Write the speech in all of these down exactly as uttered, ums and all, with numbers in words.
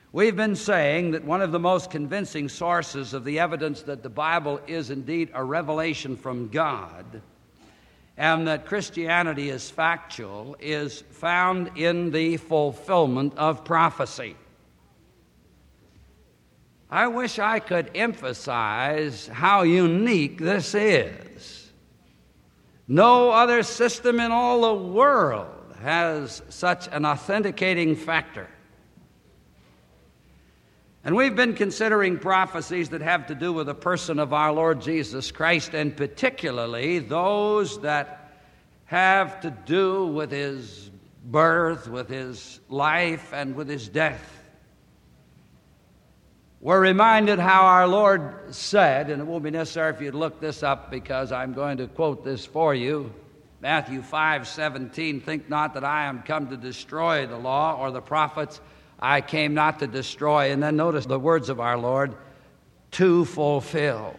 We've been saying that one of the most convincing sources of the evidence that the Bible is indeed a revelation from God and that Christianity is factual is found in the fulfillment of prophecy. I wish I could emphasize how unique this is. No other system in all the world has such an authenticating factor. And we've been considering prophecies that have to do with the person of our Lord Jesus Christ, and particularly those that have to do with his birth, with his life, and with his death. We're reminded how our Lord said, and it won't be necessary if you'd look this up because I'm going to quote this for you, Matthew five seventeen, "Think not that I am come to destroy the law or the prophets. I came not to destroy." And then notice the words of our Lord, "to fulfill."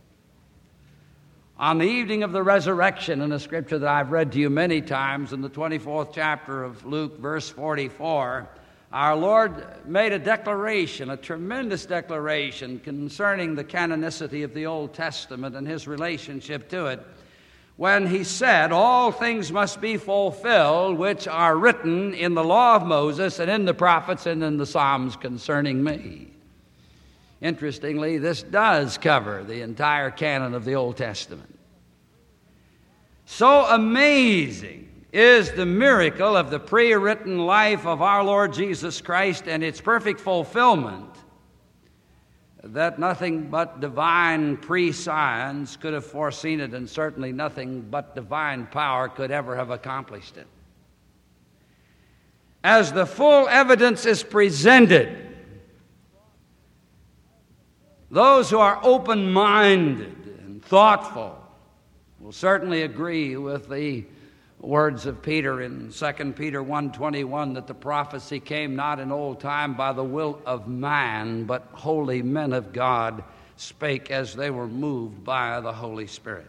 On the evening of the resurrection, in a scripture that I've read to you many times, in the twenty-fourth chapter of Luke, verse forty-four, our Lord made a declaration, a tremendous declaration concerning the canonicity of the Old Testament and his relationship to it, when he said, "All things must be fulfilled which are written in the law of Moses and in the prophets and in the Psalms concerning me." Interestingly, this does cover the entire canon of the Old Testament. So amazing is the miracle of the pre-written life of our Lord Jesus Christ and its perfect fulfillment that nothing but divine prescience could have foreseen it, and certainly nothing but divine power could ever have accomplished it. As the full evidence is presented, those who are open-minded and thoughtful will certainly agree with the words of Peter in Second Peter one twenty-one, that the prophecy came not in old time by the will of man, but holy men of God spake as they were moved by the Holy Spirit.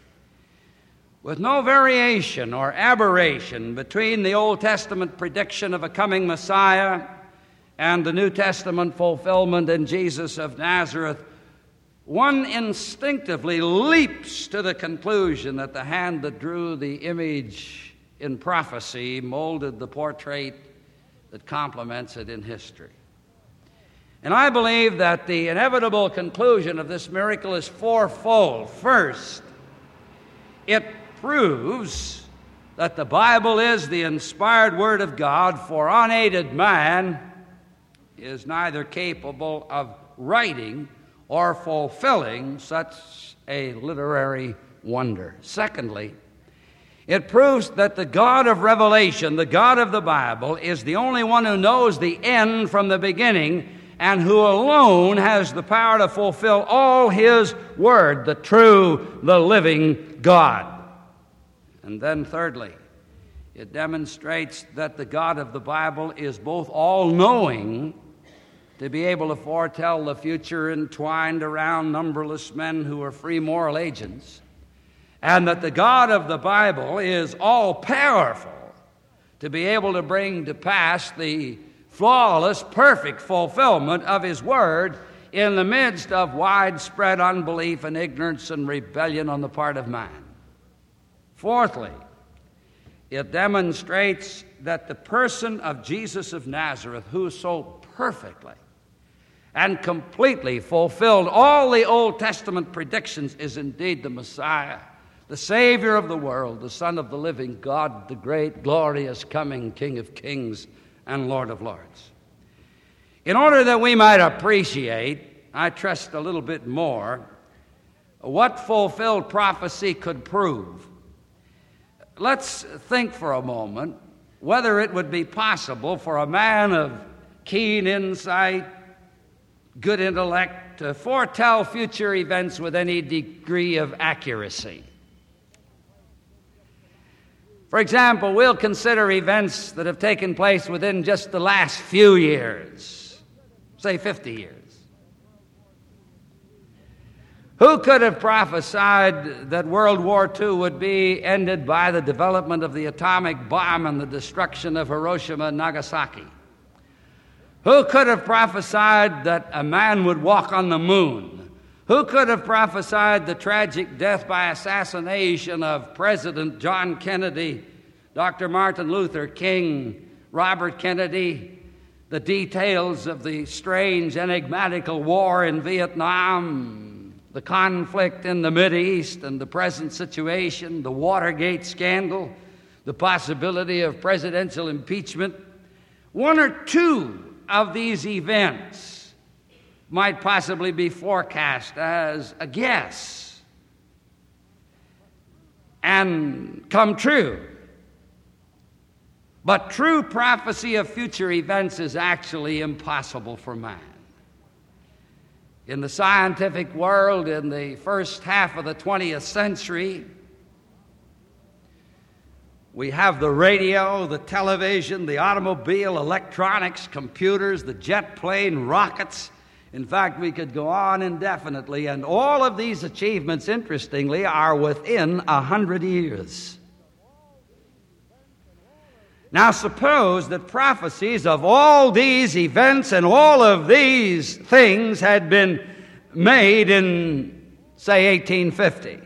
With no variation or aberration between the Old Testament prediction of a coming Messiah and the New Testament fulfillment in Jesus of Nazareth, one instinctively leaps to the conclusion that the hand that drew the image in prophecy molded the portrait that complements it in history. And I believe that the inevitable conclusion of this miracle is fourfold. First, it proves that the Bible is the inspired Word of God, for unaided man is neither capable of writing or fulfilling such a literary wonder. Secondly, it proves that the God of revelation, the God of the Bible, is the only one who knows the end from the beginning and who alone has the power to fulfill all his word, the true, the living God. And then thirdly, it demonstrates that the God of the Bible is both all-knowing, to be able to foretell the future entwined around numberless men who are free moral agents, and that the God of the Bible is all-powerful, to be able to bring to pass the flawless, perfect fulfillment of his word in the midst of widespread unbelief and ignorance and rebellion on the part of man. Fourthly, it demonstrates that the person of Jesus of Nazareth, who so perfectly and completely fulfilled all the Old Testament predictions, is indeed the Messiah, the Savior of the world, the Son of the living God, the great, glorious, coming King of kings and Lord of lords. In order that we might appreciate, I trust a little bit more, what fulfilled prophecy could prove, let's think for a moment whether it would be possible for a man of keen insight, good intellect, to foretell future events with any degree of accuracy. For example, we'll consider events that have taken place within just the last few years, say fifty years. Who could have prophesied that World War Two would be ended by the development of the atomic bomb and the destruction of Hiroshima and Nagasaki? Who could have prophesied that a man would walk on the moon? Who could have prophesied the tragic death by assassination of President John Kennedy, Doctor Martin Luther King, Robert Kennedy, the details of the strange, enigmatical war in Vietnam, the conflict in the Mideast and the present situation, the Watergate scandal, the possibility of presidential impeachment? One or two of these events might possibly be forecast as a guess and come true. But true prophecy of future events is actually impossible for man. In the scientific world, in the first half of the twentieth century, we have the radio, the television, the automobile, electronics, computers, the jet plane, rockets. In fact, we could go on indefinitely, and all of these achievements, interestingly, are within a hundred years. Now suppose that prophecies of all these events and all of these things had been made in, say, eighteen fifty.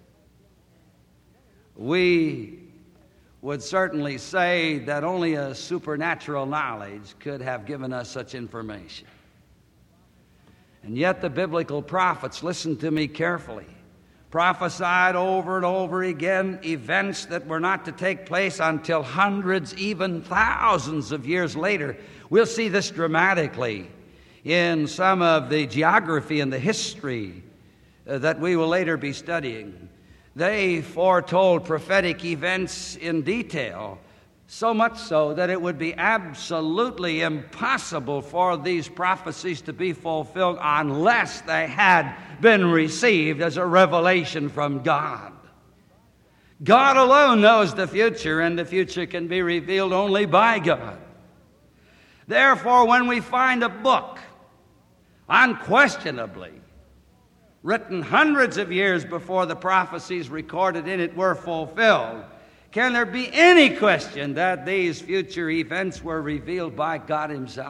We would certainly say that only a supernatural knowledge could have given us such information. And yet the biblical prophets, listen to me carefully, prophesied over and over again events that were not to take place until hundreds, even thousands of years later. We'll see this dramatically in some of the geography and the history uh, that we will later be studying. They foretold prophetic events in detail, so much so that it would be absolutely impossible for these prophecies to be fulfilled unless they had been received as a revelation from God. God alone knows the future, and the future can be revealed only by God. Therefore, when we find a book, unquestionably written hundreds of years before the prophecies recorded in it were fulfilled, can there be any question that these future events were revealed by God Himself?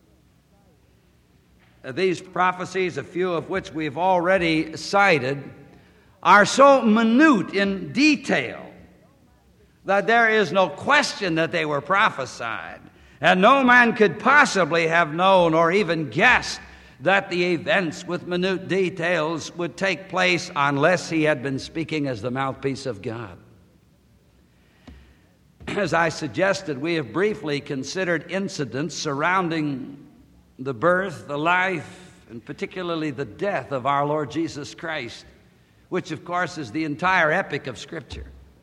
These prophecies, a few of which we've already cited, are so minute in detail that there is no question that they were prophesied, and no man could possibly have known or even guessed that the events with minute details would take place unless he had been speaking as the mouthpiece of God. As I suggested, we have briefly considered incidents surrounding the birth, the life, and particularly the death of our Lord Jesus Christ, which of course is the entire epic of Scripture.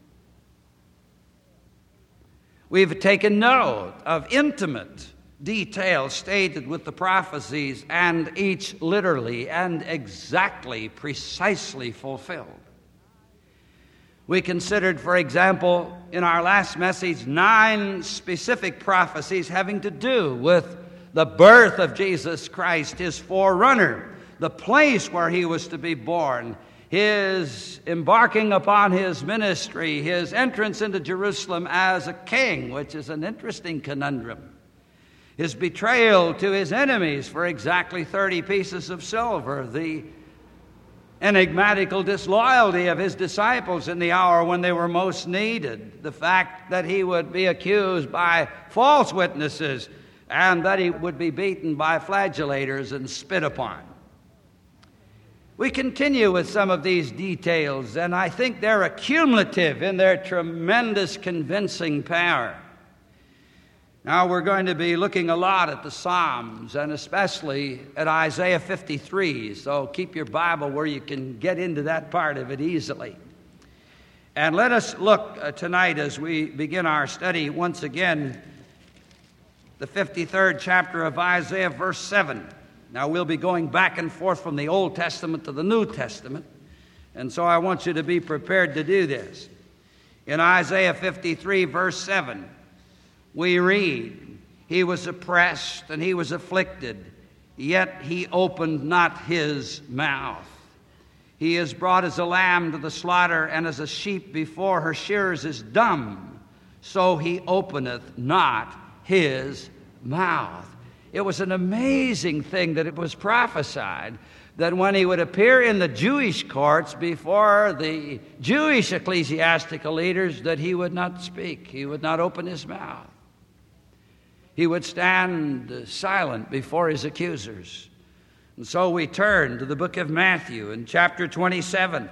We've taken note of intimate details stated with the prophecies, and each literally and exactly, precisely fulfilled. We considered, for example, in our last message, nine specific prophecies having to do with the birth of Jesus Christ, His forerunner, the place where He was to be born, His embarking upon His ministry, His entrance into Jerusalem as a king, which is an interesting conundrum, His betrayal to His enemies for exactly thirty pieces of silver, the enigmatical disloyalty of His disciples in the hour when they were most needed, the fact that He would be accused by false witnesses and that He would be beaten by flagellators and spit upon. We continue with some of these details, and I think they're accumulative in their tremendous convincing power. Now we're going to be looking a lot at the Psalms, and especially at Isaiah fifty-three, so keep your Bible where you can get into that part of it easily. And let us look uh, tonight as we begin our study once again, the fifty-third chapter of Isaiah, verse seven. Now we'll be going back and forth from the Old Testament to the New Testament, and so I want you to be prepared to do this. In Isaiah fifty-three, verse seven, we read, "He was oppressed and He was afflicted, yet He opened not His mouth. He is brought as a lamb to the slaughter, and as a sheep before her shearers is dumb, so He openeth not His mouth." It was an amazing thing that it was prophesied that when he would appear in the Jewish courts before the Jewish ecclesiastical leaders, that he would not speak, he would not open his mouth. He would stand silent before his accusers. And so we turn to the book of Matthew in chapter twenty-seven.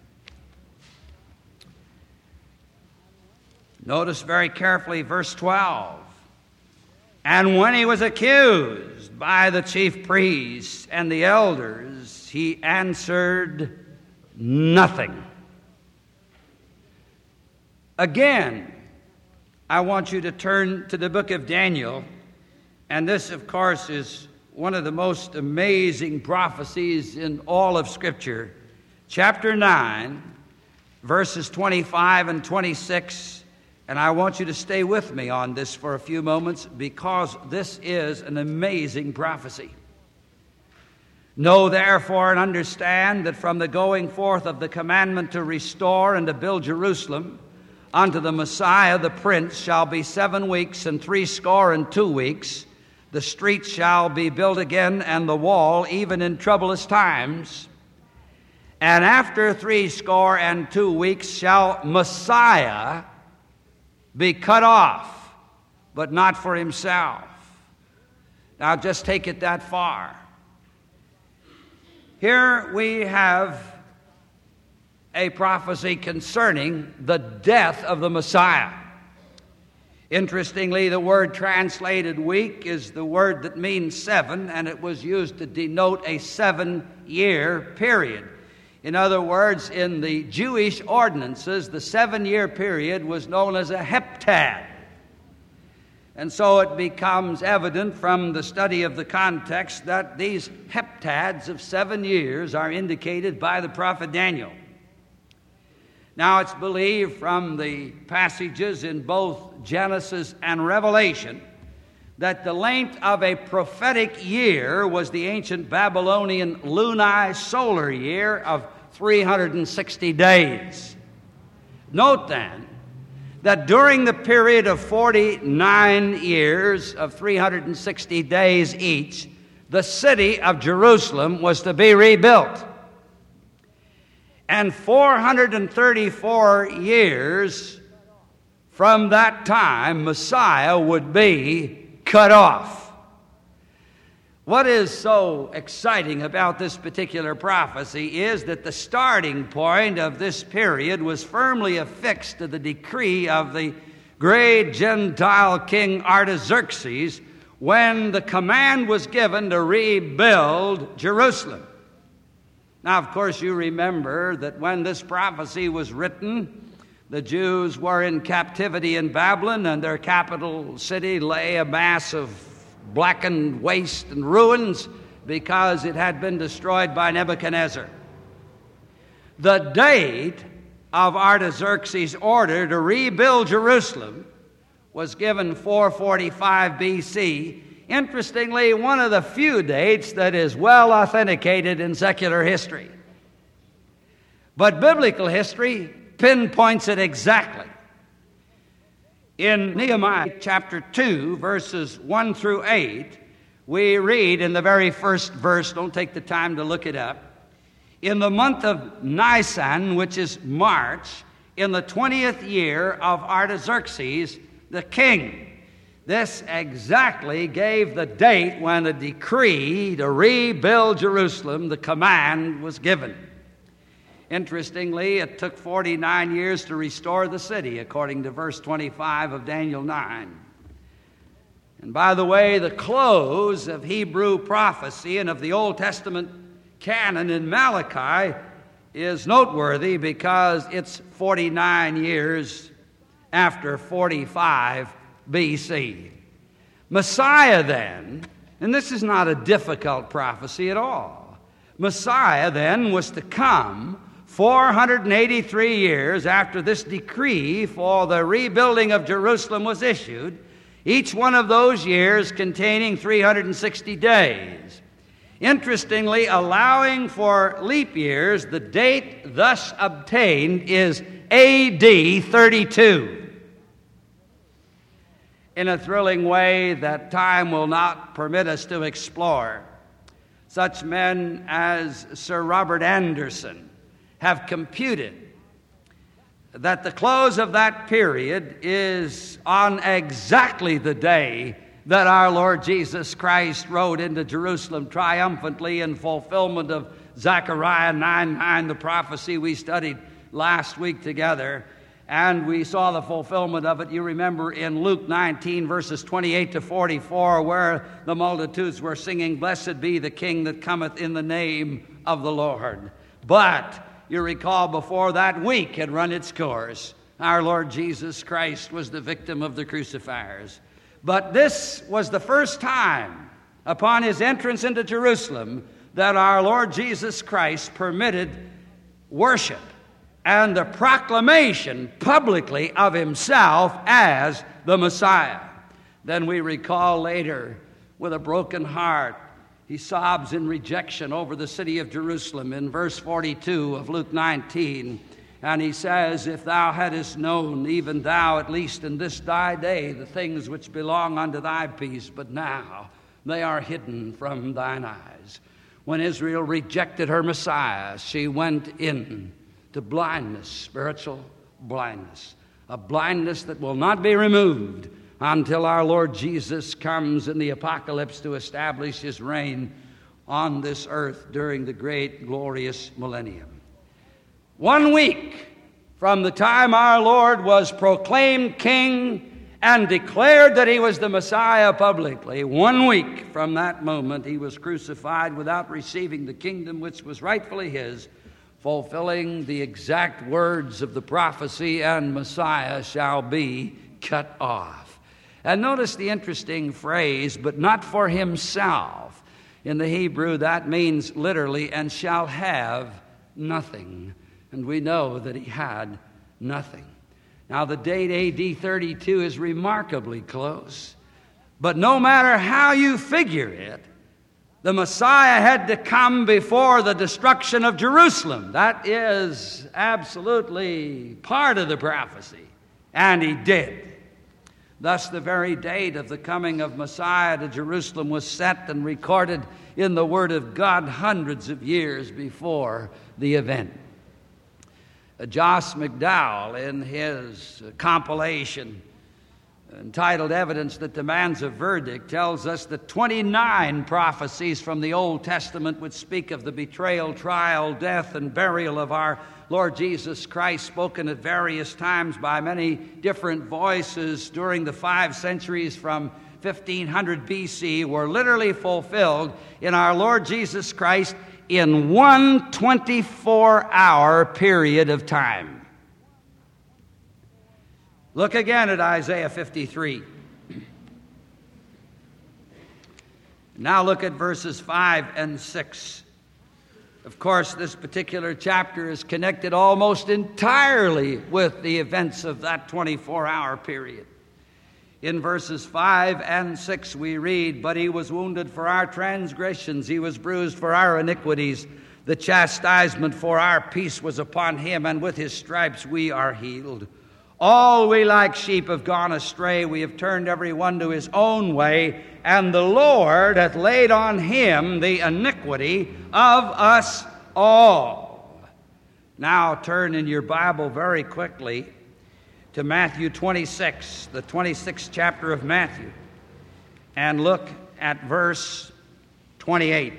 Notice very carefully verse twelve. And when he was accused by the chief priests and the elders, he answered nothing. Again, I want you to turn to the book of Daniel, and this, of course, is one of the most amazing prophecies in all of Scripture. Chapter nine, verses twenty-five and twenty-six. And I want you to stay with me on this for a few moments, because this is an amazing prophecy. Know therefore and understand that from the going forth of the commandment to restore and to build Jerusalem unto the Messiah the Prince shall be seven weeks and threescore and two weeks. The streets shall be built again, and the wall, even in troublous times. And after threescore and two weeks shall Messiah be cut off, but not for himself. Now just take it that far. Here we have a prophecy concerning the death of the Messiah. Interestingly, the word translated week is the word that means seven, and it was used to denote a seven-year period. In other words, in the Jewish ordinances, the seven-year period was known as a heptad. And so it becomes evident from the study of the context that these heptads of seven years are indicated by the prophet Daniel. Now, it's believed from the passages in both Genesis and Revelation that the length of a prophetic year was the ancient Babylonian luni-solar year of three hundred sixty days. Note then that during the period of forty-nine years of three hundred sixty days each, the city of Jerusalem was to be rebuilt. And four hundred thirty-four years from that time, Messiah would be cut off. What is so exciting about this particular prophecy is that the starting point of this period was firmly affixed to the decree of the great Gentile king Artaxerxes when the command was given to rebuild Jerusalem. Now, of course, you remember that when this prophecy was written, the Jews were in captivity in Babylon, and their capital city lay a mass of blackened waste and ruins because it had been destroyed by Nebuchadnezzar. The date of Artaxerxes' order to rebuild Jerusalem was given four forty-five B C. Interestingly, one of the few dates that is well authenticated in secular history. But biblical history pinpoints it exactly. In Nehemiah chapter two, verses one through eight, we read in the very first verse, don't take the time to look it up, in the month of Nisan, which is March, in the twentieth year of Artaxerxes the king. This exactly gave the date when the decree to rebuild Jerusalem, the command, was given. Interestingly, it took forty-nine years to restore the city, according to verse twenty-five of Daniel nine. And by the way, the close of Hebrew prophecy and of the Old Testament canon in Malachi is noteworthy because it's forty-nine years after forty-five B C. Messiah then, and this is not a difficult prophecy at all, Messiah then was to come four hundred eighty-three years after this decree for the rebuilding of Jerusalem was issued, each one of those years containing three hundred sixty days. Interestingly, allowing for leap years, the date thus obtained is A D thirty-two. in a thrilling way that time will not permit us to explore. Such men as Sir Robert Anderson have computed that the close of that period is on exactly the day that our Lord Jesus Christ rode into Jerusalem triumphantly in fulfillment of Zechariah nine nine, the prophecy we studied last week together. And we saw the fulfillment of it, you remember, in Luke nineteen, verses twenty-eight to forty-four, where the multitudes were singing, "Blessed be the King that cometh in the name of the Lord." But you recall before that week had run its course, our Lord Jesus Christ was the victim of the crucifiers. But this was the first time upon his entrance into Jerusalem that our Lord Jesus Christ permitted worship and the proclamation publicly of himself as the Messiah. Then we recall later, with a broken heart, he sobs in rejection over the city of Jerusalem in verse forty-two of Luke nineteen. And he says, "If thou hadst known, even thou, at least in this thy day, the things which belong unto thy peace, but now they are hidden from thine eyes." When Israel rejected her Messiah, she went in to blindness, spiritual blindness, a blindness that will not be removed until our Lord Jesus comes in the apocalypse to establish his reign on this earth during the great glorious millennium. One week from the time our Lord was proclaimed king and declared that he was the Messiah publicly, one week from that moment he was crucified without receiving the kingdom which was rightfully his, fulfilling the exact words of the prophecy, "And Messiah shall be cut off." And notice the interesting phrase, "but not for himself." In the Hebrew, that means literally, "and shall have nothing." And we know that he had nothing. Now, the date A D thirty-two is remarkably close. But no matter how you figure it, the Messiah had to come before the destruction of Jerusalem. That is absolutely part of the prophecy. And he did. Thus, the very date of the coming of Messiah to Jerusalem was set and recorded in the Word of God hundreds of years before the event. Joss McDowell, in his compilation entitled "Evidence That Demands a Verdict," tells us that twenty-nine prophecies from the Old Testament would speak of the betrayal, trial, death, and burial of our Lord Jesus Christ, spoken at various times by many different voices during the five centuries from fifteen hundred B C, were literally fulfilled in our Lord Jesus Christ in one twenty-four hour period of time. Look again at Isaiah fifty-three. Now look at verses five and six. Of course, this particular chapter is connected almost entirely with the events of that twenty-four hour period. In verses five and six we read, "But he was wounded for our transgressions, he was bruised for our iniquities. The chastisement for our peace was upon him, and with his stripes we are healed. All we like sheep have gone astray, we have turned every one to his own way, and the Lord hath laid on him the iniquity of us all." Now turn in your Bible very quickly to Matthew twenty-six, the twenty-sixth chapter of Matthew, and look at verse twenty-eight.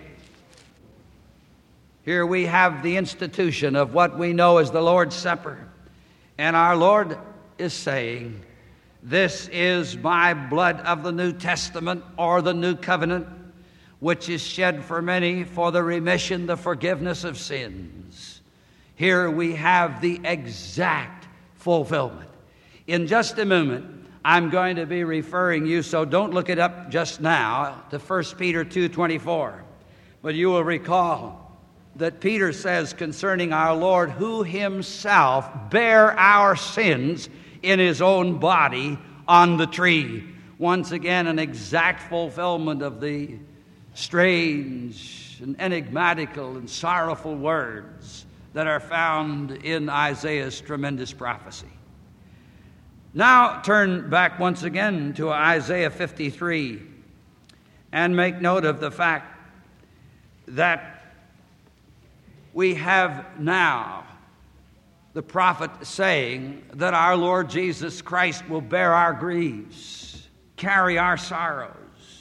Here we have the institution of what we know as the Lord's Supper. And our Lord is saying, "This is my blood of the New Testament, or the New Covenant, which is shed for many for the remission, the forgiveness of sins." Here we have the exact fulfillment. In just a moment, I'm going to be referring you, so don't look it up just now, to First Peter two twenty-four. But you will recall that Peter says concerning our Lord, who himself bare our sins in his own body on the tree. Once again, an exact fulfillment of the strange and enigmatical and sorrowful words that are found in Isaiah's tremendous prophecy. Now turn back once again to Isaiah fifty-three and make note of the fact that we have now the prophet saying that our Lord Jesus Christ will bear our griefs, carry our sorrows.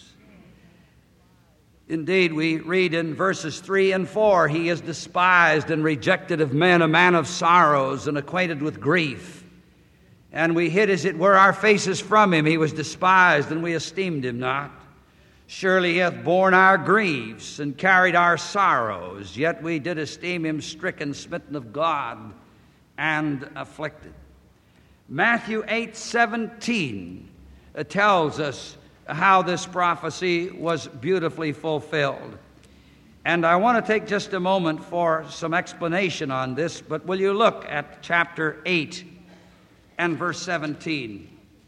Indeed, we read in verses three and four, he is despised and rejected of men, a man of sorrows and acquainted with grief. And we hid, as it were, our faces from him. He was despised, and we esteemed him not. Surely he hath borne our griefs and carried our sorrows, yet we did esteem him stricken, smitten of God, and afflicted. Matthew eight seventeen tells us how this prophecy was beautifully fulfilled. And I want to take just a moment for some explanation on this, but will you look at chapter eight and verse seventeen.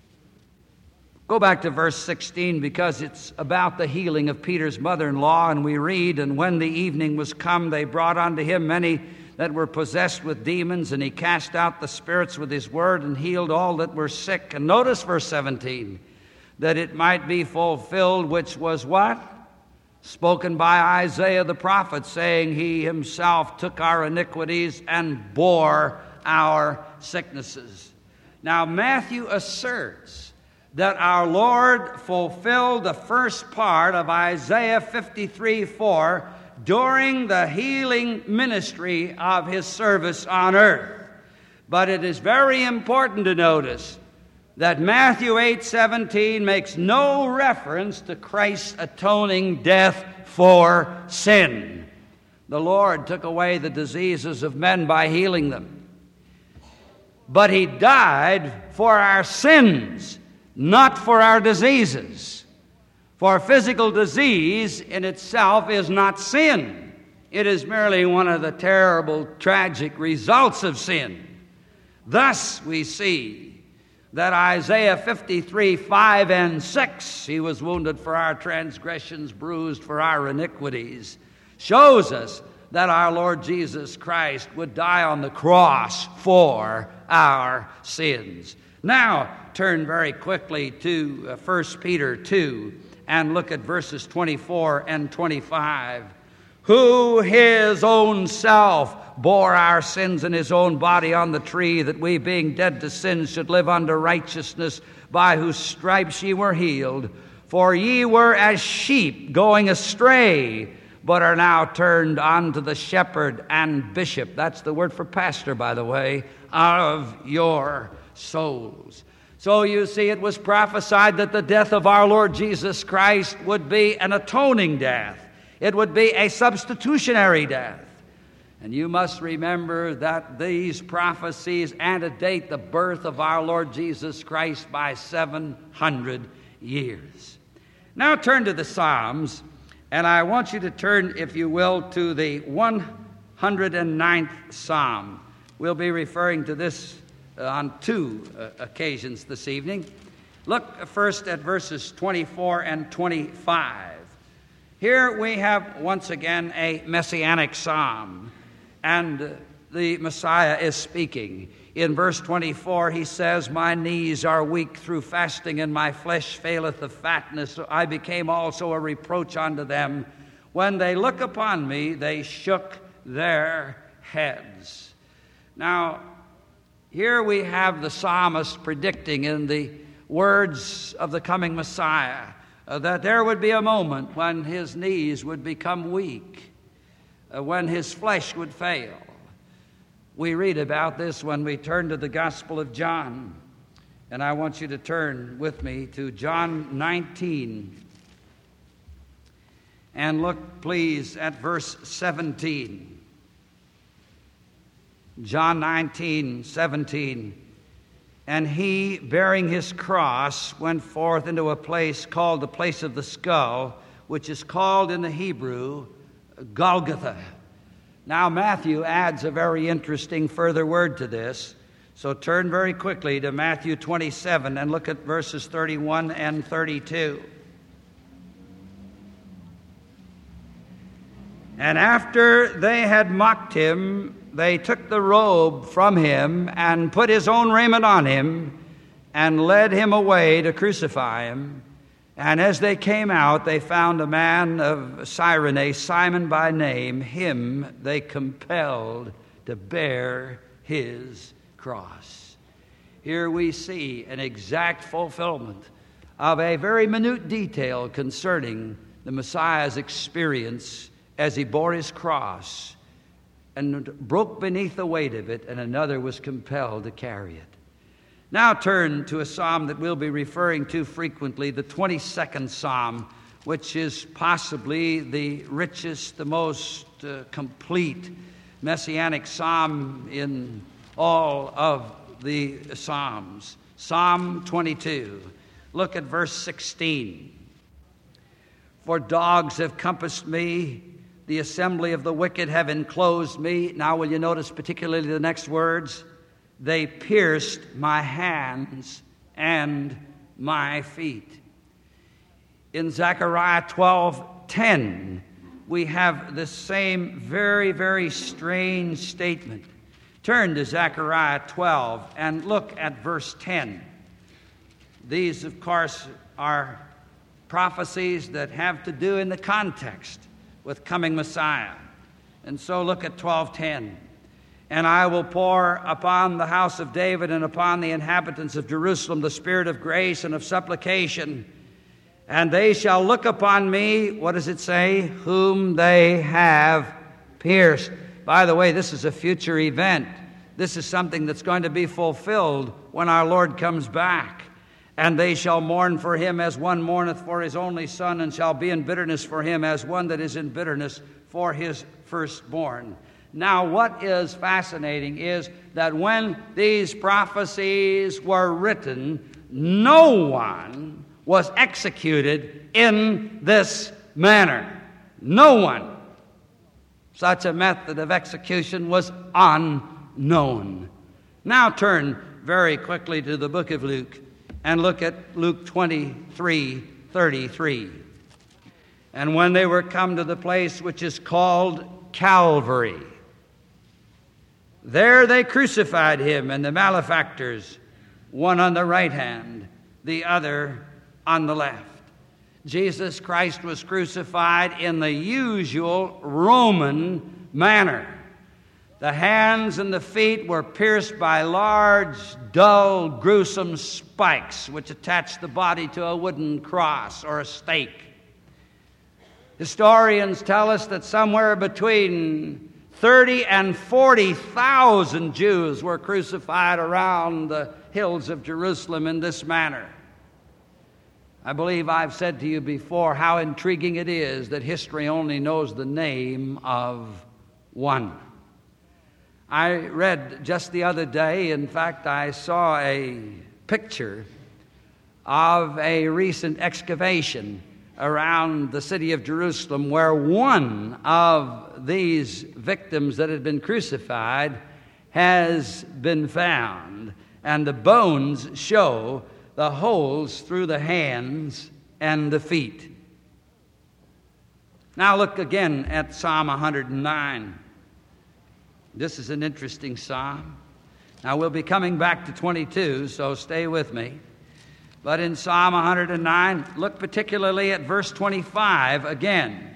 Go back to verse sixteen, because it's about the healing of Peter's mother-in-law, and we read, "And when the evening was come, they brought unto him many that were possessed with demons, and he cast out the spirits with his word, and healed all that were sick." And notice verse seventeen, "that it might be fulfilled which was" what? "Spoken by Isaiah the prophet, saying, He himself took our iniquities and bore our sicknesses." Now Matthew asserts that our Lord fulfilled the first part of Isaiah fifty-three four during the healing ministry of his service on earth. But it is very important to notice that Matthew eight seventeen makes no reference to Christ's atoning death for sin. The Lord took away the diseases of men by healing them. But he died for our sins, not for our diseases. For physical disease in itself is not sin. It is merely one of the terrible, tragic results of sin. Thus we see that Isaiah fifty-three five and six, "He was wounded for our transgressions, bruised for our iniquities," shows us that our Lord Jesus Christ would die on the cross for our sins. Now, turn very quickly to First Peter two and look at verses twenty-four and twenty-five. "Who his own self bore our sins in his own body on the tree, that we, being dead to sins, should live unto righteousness, by whose stripes ye were healed. For ye were as sheep going astray, but are now turned unto the shepherd and bishop." That's the word for pastor, by the way, "of your souls." So you see, it was prophesied that the death of our Lord Jesus Christ would be an atoning death. It would be a substitutionary death. And you must remember that these prophecies antedate the birth of our Lord Jesus Christ by seven hundred years. Now turn to the Psalms, and I want you to turn, if you will, to the one hundred ninth Psalm. We'll be referring to this uh, on two uh, occasions this evening. Look first at verses twenty-four and twenty-five. Here we have once again a messianic psalm, and uh, the Messiah is speaking. In verse twenty-four, he says, "My knees are weak through fasting, and my flesh faileth of fatness. I became also a reproach unto them. When they look upon me, they shook their heads." Now, here we have the psalmist predicting in the words of the coming Messiah uh, that there would be a moment when his knees would become weak, uh, when his flesh would fail. We read about this when we turn to the Gospel of John. And I want you to turn with me to John nineteen. And look, please, at verse seventeen. John nineteen, seventeen. "And he, bearing his cross, went forth into a place called the place of the skull, which is called in the Hebrew Golgotha." Now Matthew adds a very interesting further word to this. So turn very quickly to Matthew twenty-seven and look at verses thirty-one and thirty-two. "And after they had mocked him, they took the robe from him and put his own raiment on him and led him away to crucify him. And as they came out, they found a man of Cyrene, Simon by name. Him they compelled to bear his cross. Here we see an exact fulfillment of a very minute detail concerning the Messiah's experience as he bore his cross and broke beneath the weight of it, and another was compelled to carry it. Now turn to a psalm that we'll be referring to frequently, the twenty-second Psalm, which is possibly the richest, the most uh, complete messianic psalm in all of the Psalms. Psalm twenty-two. Look at verse sixteen. For dogs have compassed me, the assembly of the wicked have enclosed me. Now will you notice particularly the next words? They pierced my hands and my feet. In Zechariah twelve ten, we have the same very, very strange statement. Turn to Zechariah twelve and look at verse ten. These, of course, are prophecies that have to do in the context with coming Messiah. And so look at twelve ten. And I will pour upon the house of David and upon the inhabitants of Jerusalem the spirit of grace and of supplication. And they shall look upon me, what does it say? Whom they have pierced. By the way, this is a future event. This is something that's going to be fulfilled when our Lord comes back. And they shall mourn for him as one mourneth for his only son, and shall be in bitterness for him as one that is in bitterness for his firstborn. Now, what is fascinating is that when these prophecies were written, no one was executed in this manner. No one. Such a method of execution was unknown. Now turn very quickly to the book of Luke and look at Luke twenty-three thirty-three. And when they were come to the place which is called Calvary, there they crucified him and the malefactors, one on the right hand, the other on the left. Jesus Christ was crucified in the usual Roman manner. The hands and the feet were pierced by large, dull, gruesome spikes which attached the body to a wooden cross or a stake. Historians tell us that somewhere between thirty and forty thousand Jews were crucified around the hills of Jerusalem in this manner. I believe I've said to you before how intriguing it is that history only knows the name of one. I read just the other day, in fact, I saw a picture of a recent excavation around the city of Jerusalem where one of these victims that had been crucified has been found, and the bones show the holes through the hands and the feet. Now look again at Psalm one hundred nine. This is an interesting psalm. Now we'll be coming back to twenty-two, so stay with me. But in Psalm one hundred nine, look particularly at verse twenty-five again.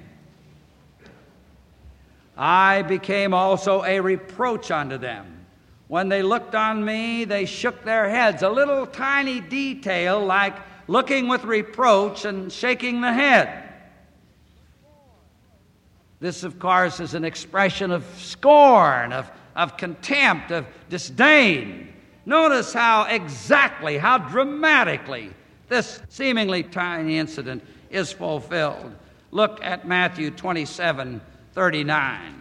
I became also a reproach unto them. When they looked on me, they shook their heads. A little tiny detail like looking with reproach and shaking the head. This, of course, is an expression of scorn, of, of contempt, of disdain. Notice how exactly, how dramatically this seemingly tiny incident is fulfilled. Look at Matthew twenty-seven thirty-nine.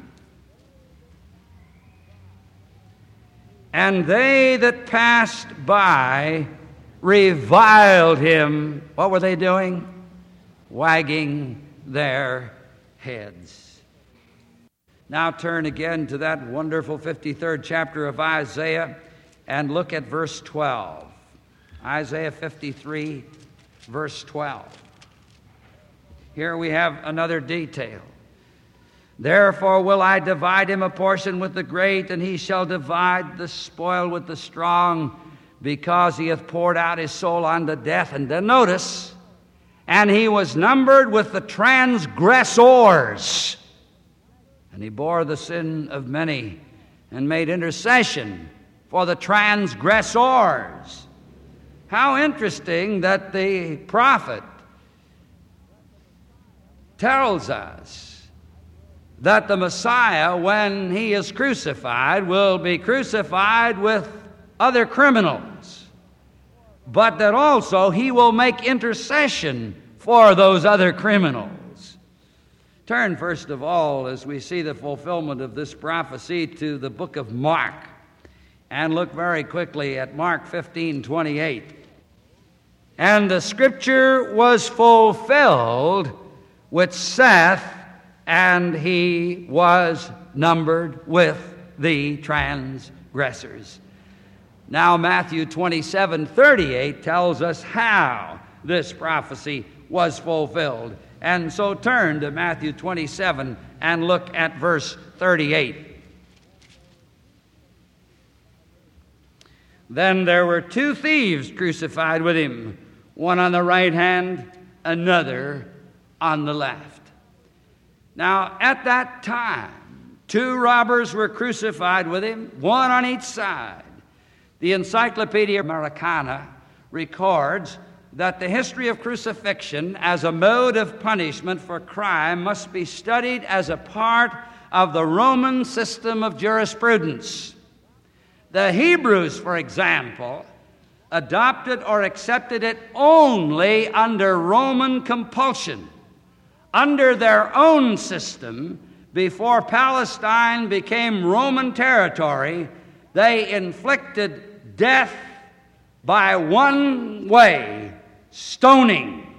And they that passed by reviled him. What were they doing? Wagging their heads. Now turn again to that wonderful fifty-third chapter of Isaiah and look at verse twelve. Isaiah fifty-three, verse twelve. Here we have another detail. Therefore will I divide him a portion with the great, and he shall divide the spoil with the strong. because he hath poured out his soul unto death. And then notice, and he was numbered with the transgressors, and he bore the sin of many and made intercession for the transgressors. How interesting that the prophet tells us that the Messiah, when he is crucified, will be crucified with other criminals, but that also he will make intercession for those other criminals. Turn first of all, as we see the fulfillment of this prophecy, to the book of Mark, and look very quickly at Mark fifteen twenty-eight. And the scripture was fulfilled which saith, and he was numbered with the transgressors. Now Matthew twenty-seven thirty-eight tells us how this prophecy was fulfilled. And so turn to Matthew twenty-seven and look at verse thirty-eight. Then there were two thieves crucified with him, one on the right hand, another on the left. Now, at that time, two robbers were crucified with him, one on each side. The Encyclopedia Americana records that the history of crucifixion as a mode of punishment for crime must be studied as a part of the Roman system of jurisprudence. The Hebrews, for example, adopted or accepted it only under Roman compulsion. Under their own system, before Palestine became Roman territory, they inflicted death by one way, stoning.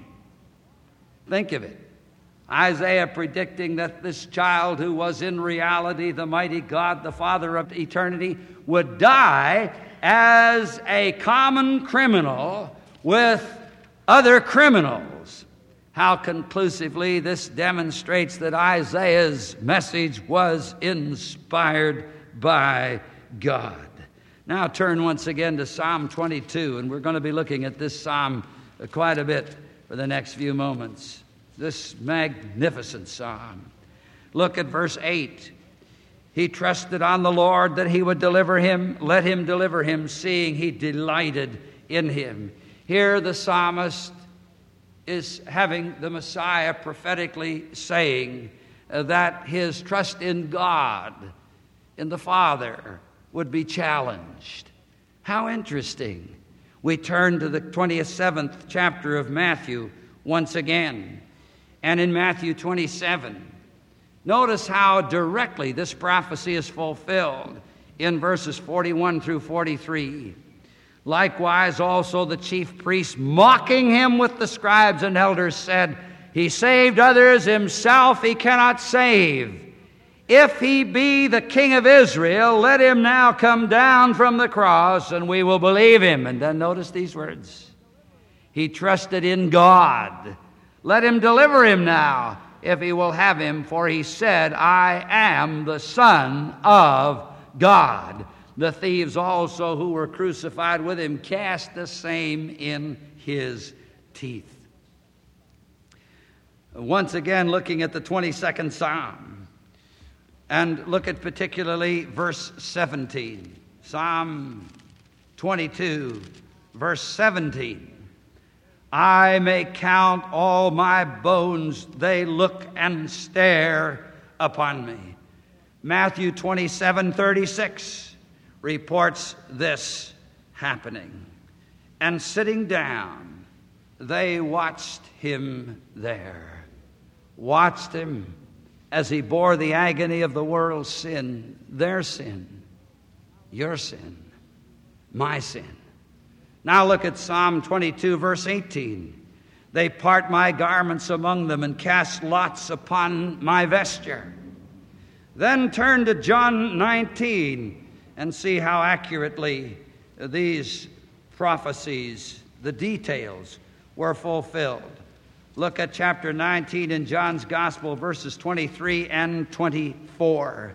Think of it. Isaiah predicting that this child, who was in reality the mighty God, the Father of eternity, would die as a common criminal with other criminals. How conclusively this demonstrates that Isaiah's message was inspired by God. Now turn once again to Psalm twenty-two, and we're going to be looking at this psalm quite a bit for the next few moments. This magnificent psalm. Look at verse eight. He trusted on the Lord that he would deliver him. Let him deliver him, seeing he delighted in him. Here the psalmist is having the Messiah prophetically saying that his trust in God, in the Father, would be challenged. How interesting. We turn to the twenty-seventh chapter of Matthew once again. And in Matthew twenty-seven, notice how directly this prophecy is fulfilled in verses forty-one through forty-three. Likewise also the chief priests, mocking him with the scribes and elders, said, He saved others, himself he cannot save. If he be the King of Israel, let him now come down from the cross, and we will believe him. And then notice these words. He trusted in God. Let him deliver him now, if he will have him, for he said, I am the Son of God. The thieves also who were crucified with him cast the same in his teeth. Once again, looking at the twenty-second Psalm, and look at particularly verse seventeen. Psalm twenty-two, verse seventeen. I may count all my bones, they look and stare upon me. Matthew twenty-seven thirty-six reports this happening. And sitting down, they watched him there. Watched him as he bore the agony of the world's sin, their sin, your sin, my sin. Now look at Psalm twenty-two, verse eighteen. They part my garments among them and cast lots upon my vesture. Then turn to John nineteen and see how accurately these prophecies, the details, were fulfilled. Look at chapter nineteen in John's Gospel, verses twenty-three and twenty-four.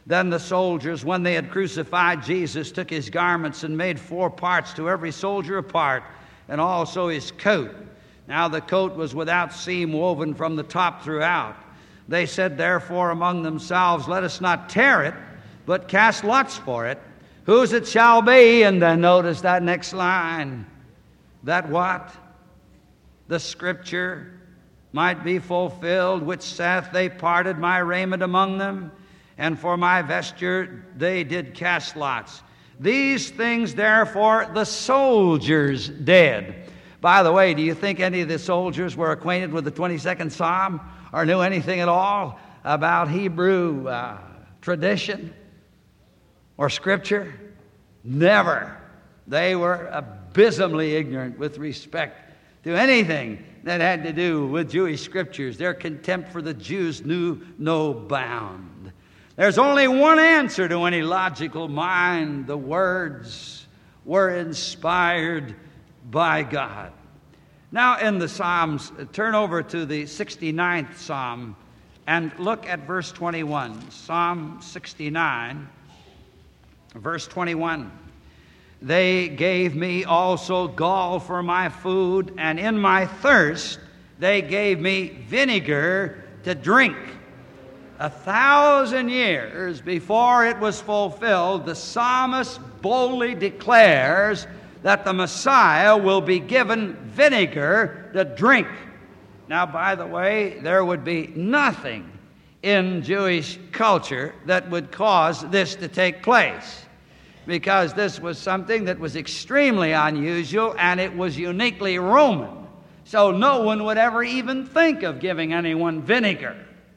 Then the soldiers, when they had crucified Jesus, took his garments and made four parts, to every soldier a part, and also his coat. Now the coat was without seam, woven from the top throughout. They said therefore among themselves, let us not tear it, but cast lots for it, whose it shall be. And then notice that next line, that what? The scripture might be fulfilled, which saith, they parted my raiment among them, and for my vesture they did cast lots. These things therefore the soldiers did. By the way, do you think any of the soldiers were acquainted with the twenty-second Psalm, or knew anything at all about Hebrew uh, tradition or scripture? Never. They were abysmally ignorant with respect to anything that had to do with Jewish scriptures. Their contempt for the Jews knew no bound. There's only one answer to any logical mind. The words were inspired by God. Now in the Psalms, turn over to the sixty-ninth Psalm and look at verse twenty-one. Psalm sixty-nine, verse twenty-one. They gave me also gall for my food, and in my thirst they gave me vinegar to drink. A thousand years before it was fulfilled, the psalmist boldly declares that the Messiah will be given vinegar to drink. Now, by the way, there would be nothing in Jewish culture that would cause this to take place, because this was something that was extremely unusual, and it was uniquely Roman. So no one would ever even think of giving anyone vinegar.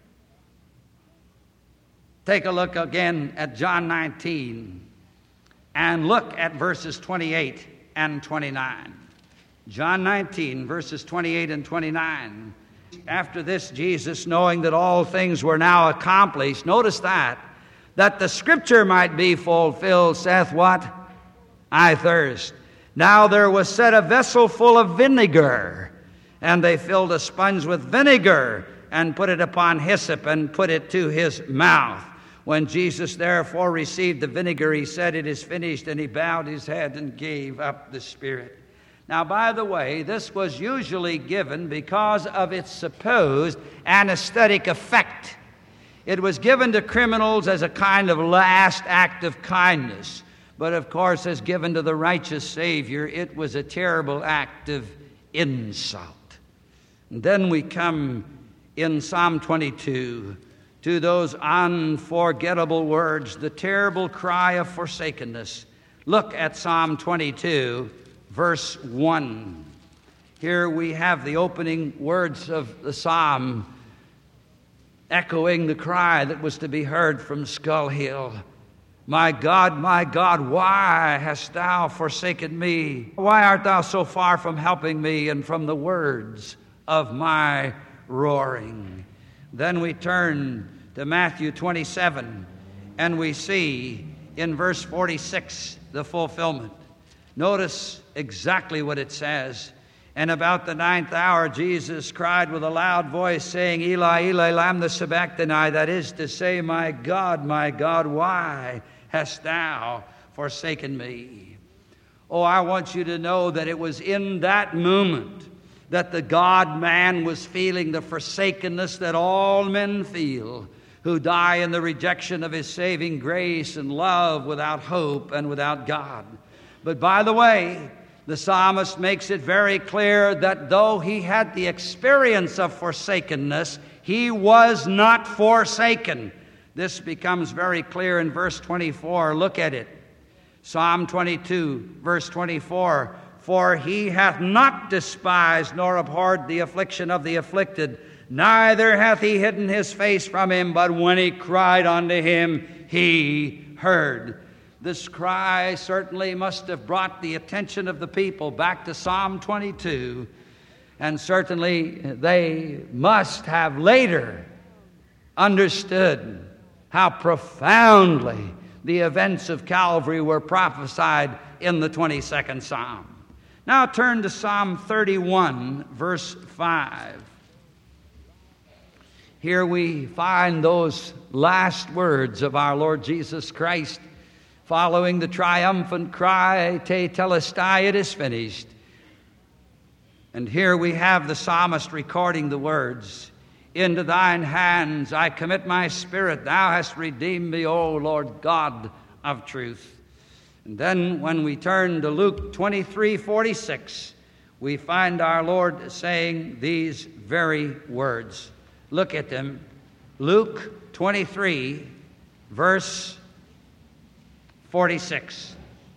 Take a look again at John nineteen and look at verses twenty-eight and twenty-nine. John nineteen, verses twenty-eight and twenty-nine. After this, Jesus, knowing that all things were now accomplished, notice that, that the scripture might be fulfilled, saith what? I thirst. Now there was set a vessel full of vinegar, and they filled a sponge with vinegar, and put it upon hyssop, and put it to his mouth. When Jesus therefore received the vinegar, he said, it is finished, and he bowed his head and gave up the spirit. Now, by the way, this was usually given because of its supposed anesthetic effect. It was given to criminals as a kind of last act of kindness. But of course, as given to the righteous Savior, it was a terrible act of insult. And then we come in Psalm twenty-two to those unforgettable words, the terrible cry of forsakenness. Look at Psalm twenty-two, verse one. Here we have the opening words of the psalm, echoing the cry that was to be heard from Skull Hill. My God, my God, why hast thou forsaken me? Why art thou so far from helping me and from the words of my roaring? Then we turn to Matthew twenty-seven, and we see in verse forty-six the fulfillment. Notice exactly what it says. And about the ninth hour, Jesus cried with a loud voice, saying, Eli, Eli, lama sabachthani, that is to say, my God, my God, why hast thou forsaken me? Oh, I want you to know that it was in that moment that the God-man was feeling the forsakenness that all men feel who die in the rejection of his saving grace and love, without hope and without God. But by the way, the psalmist makes it very clear that though he had the experience of forsakenness, he was not forsaken. This becomes very clear in verse twenty-four. Look at it. Psalm twenty-two, verse twenty-four. For he hath not despised nor abhorred the affliction of the afflicted, neither hath he hidden his face from him, but when he cried unto him, he heard. This cry certainly must have brought the attention of the people back to Psalm twenty-two, and certainly they must have later understood how profoundly the events of Calvary were prophesied in the twenty-second Psalm. Now turn to Psalm thirty-one, verse five. here we find those last words of our Lord Jesus Christ following the triumphant cry, Te Telestai, it is finished. And here we have the psalmist recording the words, into thine hands I commit my spirit. Thou hast redeemed me, O Lord God of truth. And then when we turn to Luke twenty-three forty-six, we find our Lord saying these very words. Look at them. Luke twenty-three, verse forty-six.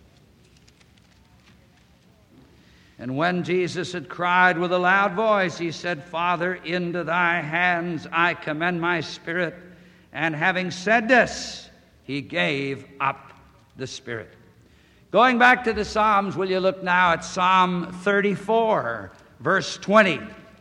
And when Jesus had cried with a loud voice, he said, Father, into thy hands I commend my spirit. And having said this, he gave up the spirit. Going back to the Psalms, will you look now at Psalm thirty-four, verse twenty.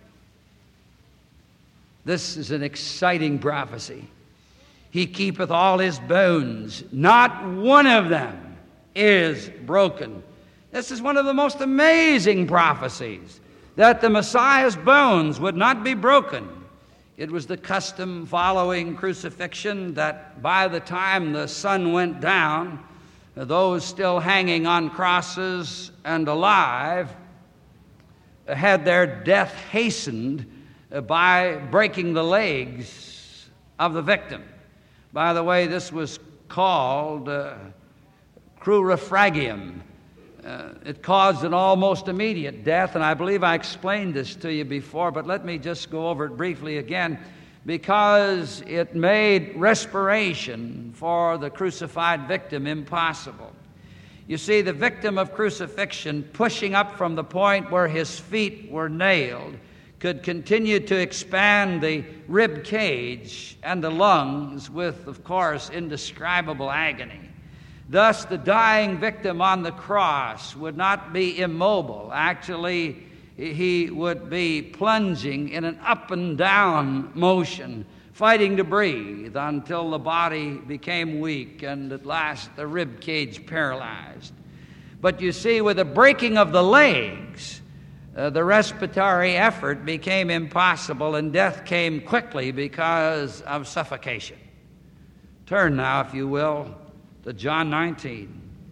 This is an exciting prophecy. He keepeth all his bones. Not one of them is broken. This is one of the most amazing prophecies, that the Messiah's bones would not be broken. It was the custom following crucifixion that by the time the sun went down, those still hanging on crosses and alive had their death hastened by breaking the legs of the victim. By the way, this was called uh, crurifragium. Uh, it caused an almost immediate death, and I believe I explained this to you before, but let me just go over it briefly again, because it made respiration for the crucified victim impossible. You see, the victim of crucifixion, pushing up from the point where his feet were nailed, could continue to expand the rib cage and the lungs with, of course, indescribable agony. Thus, the dying victim on the cross would not be immobile. Actually, he would be plunging in an up and down motion, fighting to breathe until the body became weak and at last the rib cage paralyzed. But you see, with the breaking of the legs, Uh, the respiratory effort became impossible, and death came quickly because of suffocation. Turn now, if you will, to John nineteen.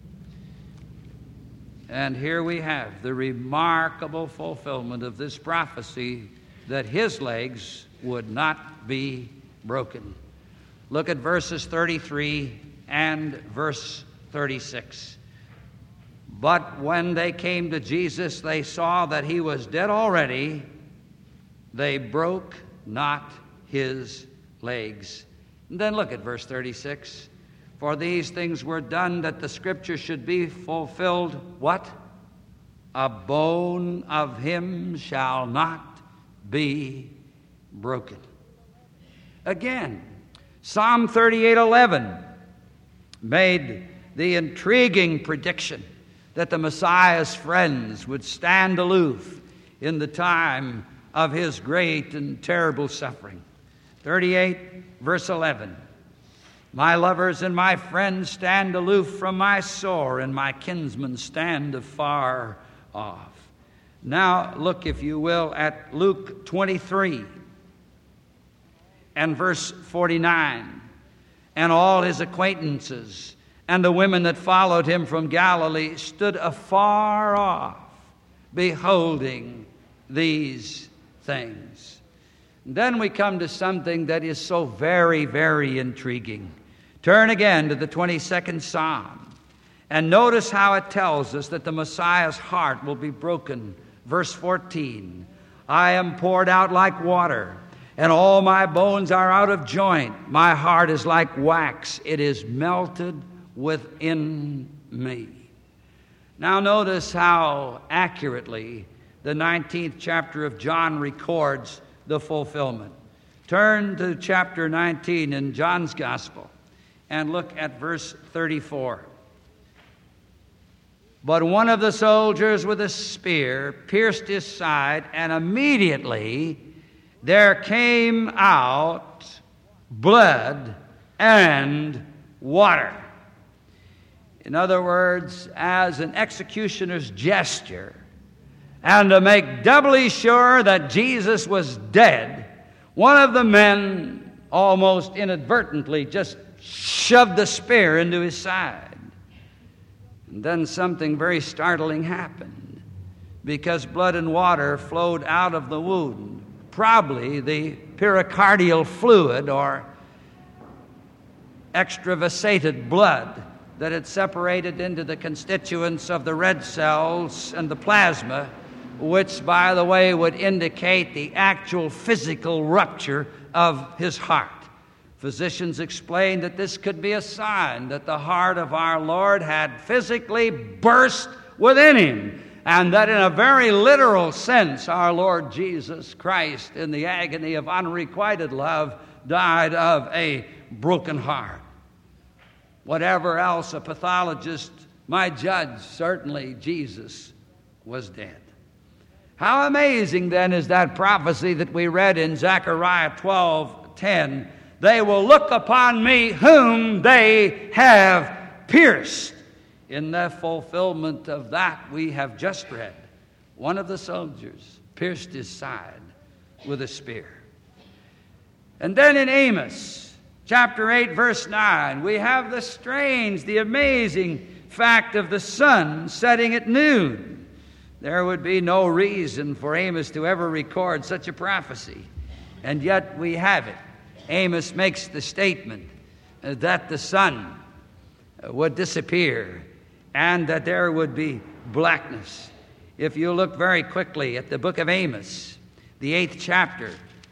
And here we have the remarkable fulfillment of this prophecy that his legs would not be broken. Look at verses thirty-three and verse thirty-six. But when they came to Jesus, they saw that he was dead already. They broke not his legs. And then look at verse thirty-six. For these things were done that the scripture should be fulfilled. What? A bone of him shall not be broken. Again, Psalm thirty-eight eleven made the intriguing prediction that the Messiah's friends would stand aloof in the time of his great and terrible suffering. thirty-eight, verse eleven. My lovers and my friends stand aloof from my sore, and my kinsmen stand afar off. Now look, if you will, at Luke twenty-three and verse forty-nine. And all his acquaintances and the women that followed him from Galilee stood afar off, beholding these things. And then we come to something that is so very, very intriguing. Turn again to the twenty-second Psalm, and notice how it tells us that the Messiah's heart will be broken. Verse fourteen, I am poured out like water, and all my bones are out of joint. My heart is like wax. It is melted within me. Now notice how accurately the nineteenth chapter of John records the fulfillment. Turn to chapter nineteen in John's Gospel and look at verse thirty-four. But one of the soldiers with a spear pierced his side, and immediately there came out blood and water. In other words, as an executioner's gesture, and to make doubly sure that Jesus was dead, One of the men almost inadvertently just shoved the spear into his side. And then something very startling happened, because blood and water flowed out of the wound, probably the pericardial fluid or extravasated blood that had separated into the constituents of the red cells and the plasma, which, by the way, would indicate the actual physical rupture of his heart. Physicians explained that this could be a sign that the heart of our Lord had physically burst within him, and that in a very literal sense, our Lord Jesus Christ, in the agony of unrequited love, died of a broken heart. Whatever else a pathologist might judge, certainly Jesus was dead. How amazing then is that prophecy that we read in Zechariah twelve ten. They will look upon me whom they have pierced. In the fulfillment of that we have just read, one of the soldiers pierced his side with a spear. And then in Amos chapter eight, verse nine, we have the strange, the amazing fact of the sun setting at noon. There would be no reason for Amos to ever record such a prophecy, and yet we have it. Amos makes the statement that the sun would disappear and that there would be blackness. If you look very quickly at the book of Amos, the eighth chapter,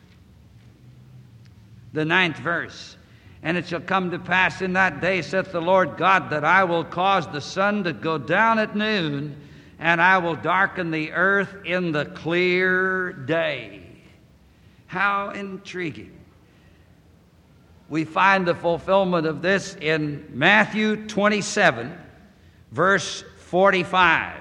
the ninth verse, and it shall come to pass in that day, saith the Lord God, that I will cause the sun to go down at noon, and I will darken the earth in the clear day. How intriguing. We find the fulfillment of this in Matthew twenty-seven, verse forty-five.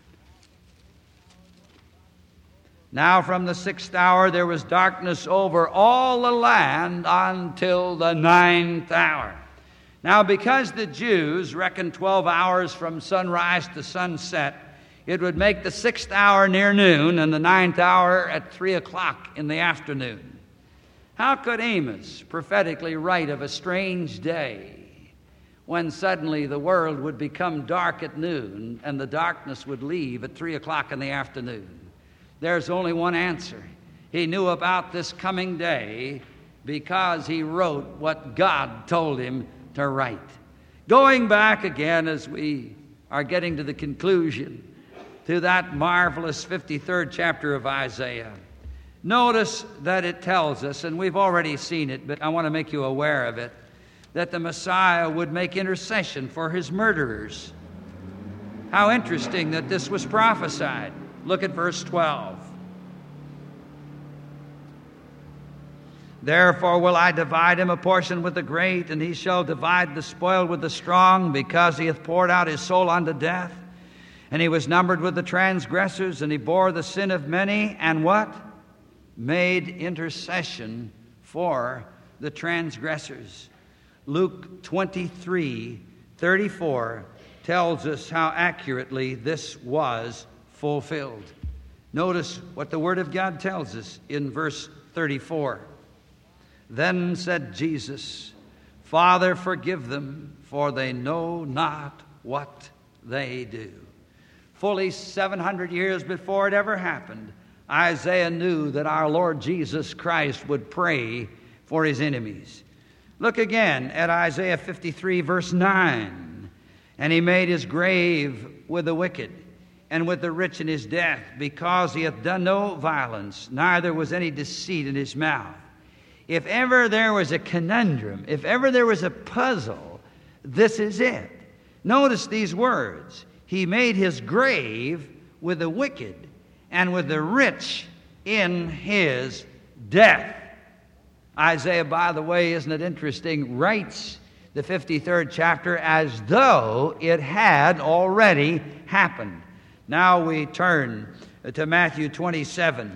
Now from the sixth hour there was darkness over all the land until the ninth hour. Now because the Jews reckoned twelve hours from sunrise to sunset, it would make the sixth hour near noon and the ninth hour at three o'clock in the afternoon. How could Amos prophetically write of a strange day when suddenly the world would become dark at noon and the darkness would leave at three o'clock in the afternoon? There's only one answer. He knew about this coming day because he wrote what God told him to write. Going back again, as we are getting to the conclusion, to that marvelous fifty-third chapter of Isaiah, notice that it tells us, and we've already seen it, but I want to make you aware of it, that the Messiah would make intercession for his murderers. How interesting that this was prophesied. Look at verse twelve. Therefore will I divide him a portion with the great, and he shall divide the spoil with the strong, because he hath poured out his soul unto death. And he was numbered with the transgressors, and he bore the sin of many, and what? Made intercession for the transgressors. Luke twenty-three thirty-four tells us how accurately this was fulfilled. Notice what the Word of God tells us in verse thirty-four. Then said Jesus, Father, forgive them, for they know not what they do. Fully seven hundred years before it ever happened, Isaiah knew that our Lord Jesus Christ would pray for his enemies. Look again at Isaiah fifty-three, verse nine. And he made his grave with the wicked, and with the rich in his death, because he hath done no violence, neither was any deceit in his mouth. If ever there was a conundrum, if ever there was a puzzle, this is it. Notice these words. He made his grave with the wicked and with the rich in his death. Isaiah, by the way, isn't it interesting, writes the fifty-third chapter as though it had already happened. Now we turn to Matthew twenty-seven.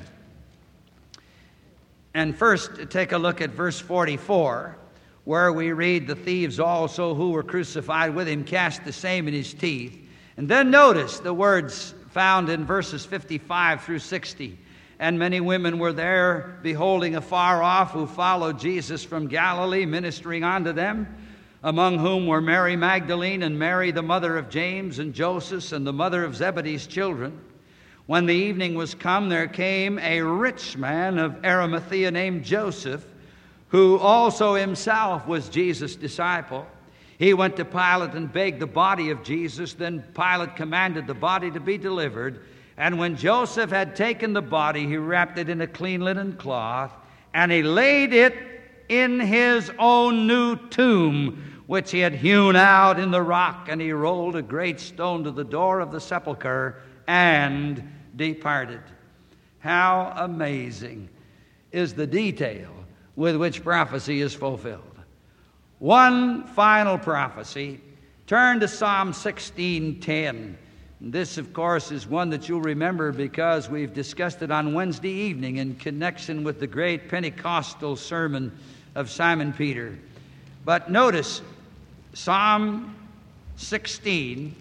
And first take a look at verse forty-four, where we read, the thieves also who were crucified with him cast the same in his teeth. And then notice the words found in verses fifty-five through sixty. And many women were there, beholding afar off, who followed Jesus from Galilee, ministering unto them, among whom were Mary Magdalene and Mary, the mother of James and Joseph, and the mother of Zebedee's children. When the evening was come, there came a rich man of Arimathea named Joseph, who also himself was Jesus' disciple. He went to Pilate and begged the body of Jesus. Then Pilate commanded the body to be delivered. And when Joseph had taken the body, he wrapped it in a clean linen cloth, and he laid it in his own new tomb, which he had hewn out in the rock. And he rolled a great stone to the door of the sepulchre and departed. How amazing is the detail with which prophecy is fulfilled. One final prophecy. Turn to Psalm sixteen ten. This, of course, is one that you'll remember because we've discussed it on Wednesday evening in connection with the great Pentecostal sermon of Simon Peter. But notice Psalm sixteen,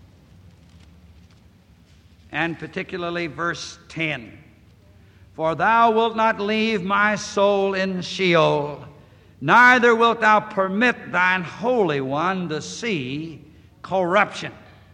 and particularly verse ten. For thou wilt not leave my soul in Sheol, neither wilt thou permit thine Holy One to see corruption.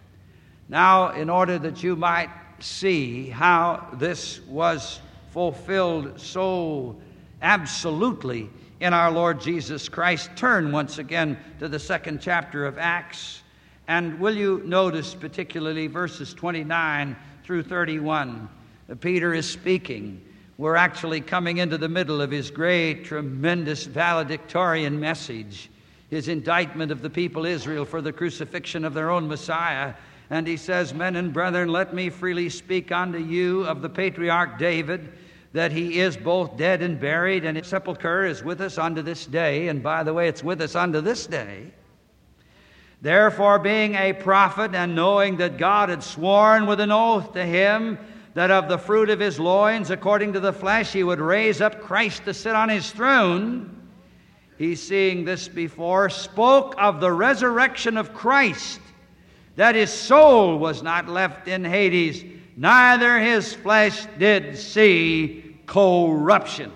Now, in order that you might see how this was fulfilled so absolutely in our Lord Jesus Christ, turn once again to the second chapter of Acts. And will you notice particularly verses twenty-nine through thirty-one? Peter is speaking. We're actually coming into the middle of his great, tremendous valedictorian message, his indictment of the people Israel for the crucifixion of their own Messiah. And he says, Men and brethren, let me freely speak unto you of the patriarch David, that he is both dead and buried, and his sepulchre is with us unto this day. And by the way, it's with us unto this day. Therefore, being a prophet, and knowing that God had sworn with an oath to him, that of the fruit of his loins, according to the flesh, he would raise up Christ to sit on his throne, he, seeing this before, spoke of the resurrection of Christ, that his soul was not left in Hades, neither his flesh did see corruption.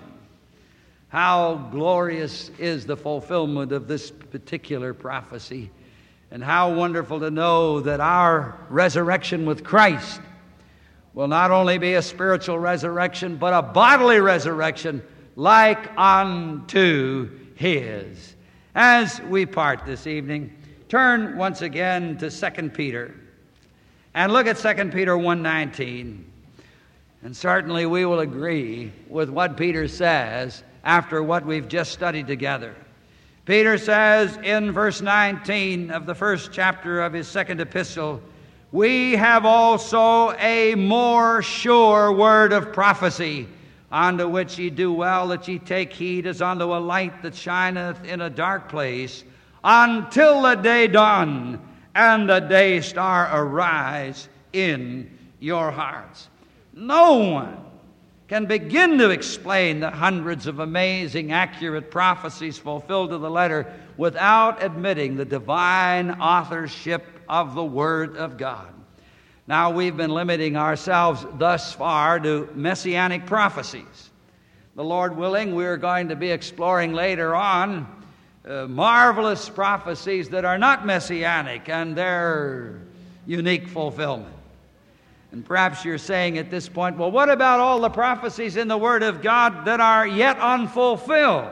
How glorious is the fulfillment of this particular prophecy, and how wonderful to know that our resurrection with Christ will not only be a spiritual resurrection, but a bodily resurrection like unto his. As we part this evening, turn once again to Second Peter and look at Second Peter one nineteen. And certainly we will agree with what Peter says after what we've just studied together. Peter says in verse nineteen of the first chapter of his second epistle, we have also a more sure word of prophecy, unto which ye do well that ye take heed, as unto a light that shineth in a dark place, until the day dawn and the day star arise in your hearts. No one can begin to explain the hundreds of amazing, accurate prophecies fulfilled to the letter without admitting the divine authorship of the Word of God. Now, we've been limiting ourselves thus far to messianic prophecies. The Lord willing, we're going to be exploring later on uh, marvelous prophecies that are not messianic and their unique fulfillment. And perhaps you're saying at this point, well, what about all the prophecies in the Word of God that are yet unfulfilled?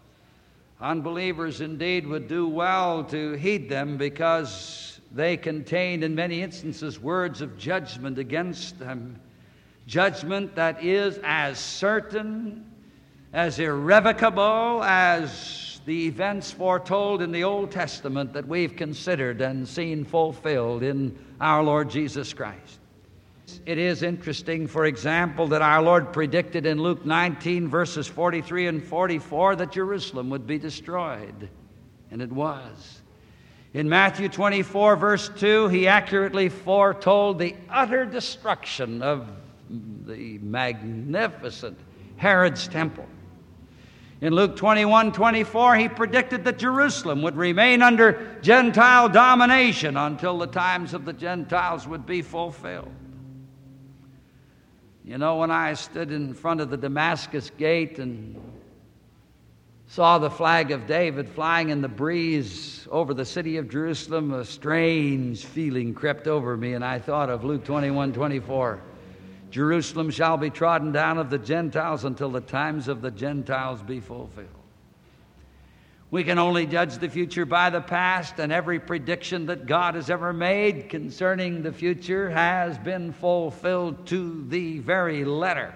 Unbelievers indeed would do well to heed them, because they contain in many instances words of judgment against them. Judgment that is as certain, as irrevocable as the events foretold in the Old Testament that we've considered and seen fulfilled in our Lord Jesus Christ. It is interesting, for example, that our Lord predicted in Luke nineteen, verses forty-three and forty-four, that Jerusalem would be destroyed. And it was. In Matthew twenty-four, verse two, he accurately foretold the utter destruction of the magnificent Herod's temple. In Luke twenty-one, twenty-four, he predicted that Jerusalem would remain under Gentile domination until the times of the Gentiles would be fulfilled. You know, when I stood in front of the Damascus gate and saw the flag of David flying in the breeze over the city of Jerusalem, a strange feeling crept over me, and I thought of Luke twenty-one twenty-four. Jerusalem shall be trodden down of the Gentiles until the times of the Gentiles be fulfilled. We can only judge the future by the past, and every prediction that God has ever made concerning the future has been fulfilled to the very letter.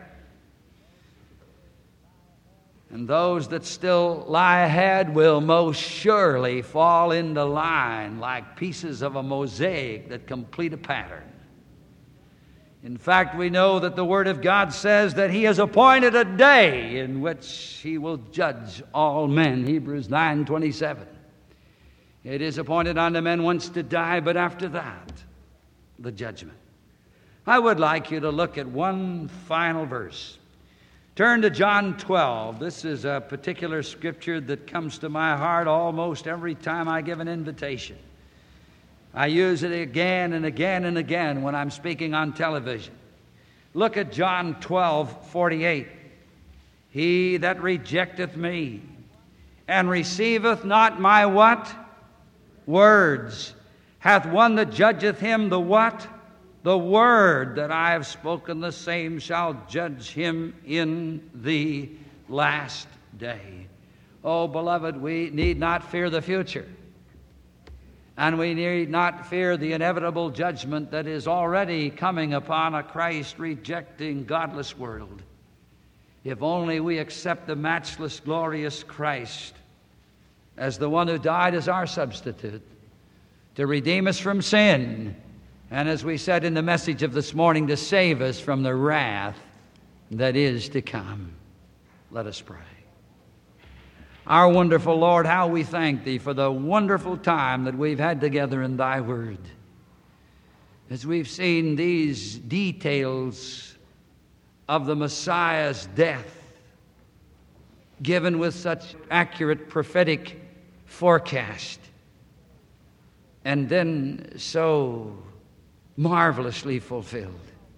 And those that still lie ahead will most surely fall into line like pieces of a mosaic that complete a pattern. In fact, we know that the Word of God says that He has appointed a day in which He will judge all men. Hebrews nine twenty-seven. It is appointed unto men once to die, but after that, the judgment. I would like you to look at one final verse. Turn to John twelve. This is a particular scripture that comes to my heart almost every time I give an invitation. I use it again and again and again when I'm speaking on television. Look at John twelve forty-eight. He that rejecteth me and receiveth not my what? Words, hath one that judgeth him the what? The word that I have spoken, the same shall judge him in the last day. Oh, beloved, we need not fear the future. And we need not fear the inevitable judgment that is already coming upon a Christ-rejecting, godless world. If only we accept the matchless, glorious Christ as the one who died as our substitute to redeem us from sin, and as we said in the message of this morning, to save us from the wrath that is to come. Let us pray. Our wonderful Lord, how we thank Thee for the wonderful time that we've had together in Thy Word. As we've seen these details of the Messiah's death given with such accurate prophetic forecast, and then so marvelously fulfilled.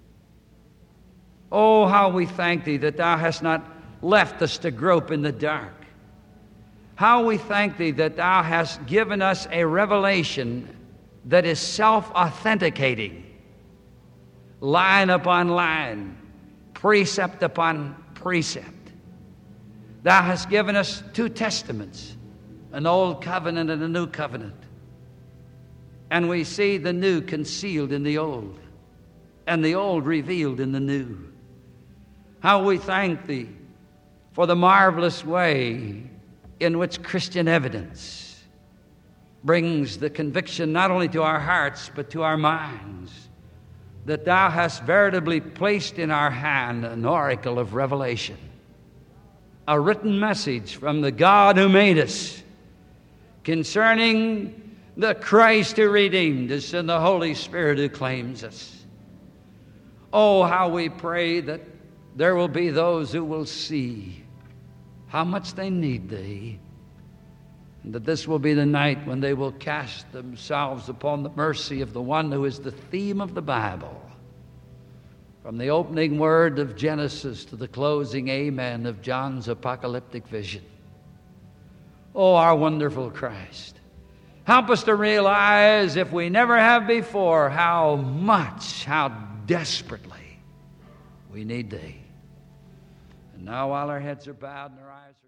Oh, how we thank Thee that Thou hast not left us to grope in the dark. How we thank Thee that Thou hast given us a revelation that is self-authenticating, line upon line, precept upon precept. Thou hast given us two testaments, an old covenant and a new covenant. And we see the new concealed in the old, and the old revealed in the new. How we thank Thee for the marvelous way in which Christian evidence brings the conviction not only to our hearts but to our minds that Thou hast veritably placed in our hand an oracle of revelation, a written message from the God who made us concerning the Christ who redeemed us and the Holy Spirit who claims us. Oh, how we pray that there will be those who will see how much they need Thee, and that this will be the night when they will cast themselves upon the mercy of the one who is the theme of the Bible, from the opening word of Genesis to the closing amen of John's apocalyptic vision. Oh, our wonderful Christ, help us to realize, if we never have before, how much, how desperately we need Thee. And now, while our heads are bowed and our eyes